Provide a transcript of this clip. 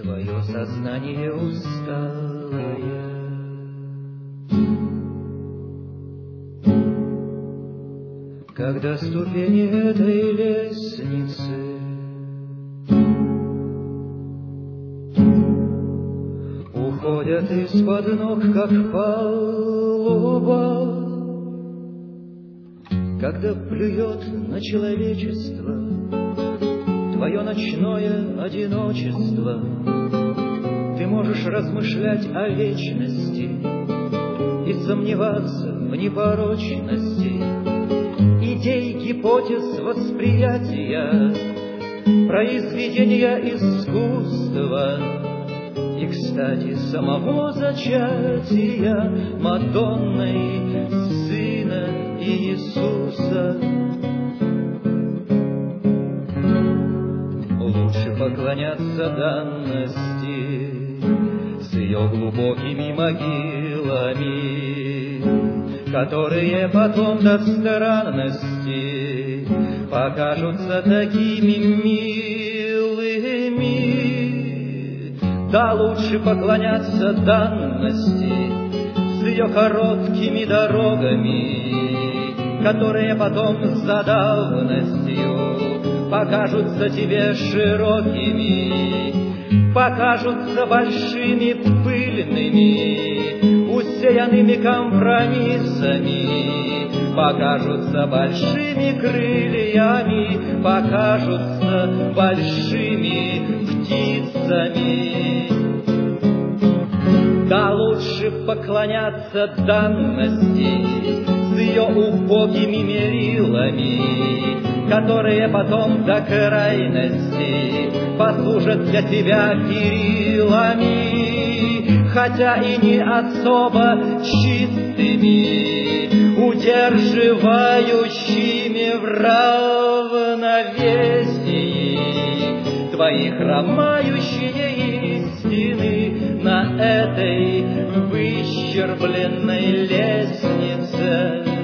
твое сознание усталое. Когда ступени этой лестницы уходят из-под ног, как палуба, когда плюет на человечество твое ночное одиночество, ты можешь размышлять о вечности и сомневаться в непорочности идей, гипотез, восприятия, произведения искусства и, кстати, самого зачатия Мадонной Сына Иисуса. Лучше поклоняться данности с ее глубокими могилами, которые потом до странности покажутся такими милыми. Да, лучше поклоняться данности с ее короткими дорогами, которые потом за давностью покажутся тебе широкими, покажутся большими, пыльными, усеянными компромиссами, покажутся большими крыльями, покажутся большими птицами. Да, лучше поклоняться данности с ее убогими мерилами, которые потом до крайности послужат для тебя перилами, хотя и не особо чистыми, удерживающими в равновесии твои хромающие истины на этой выщербленной лестнице.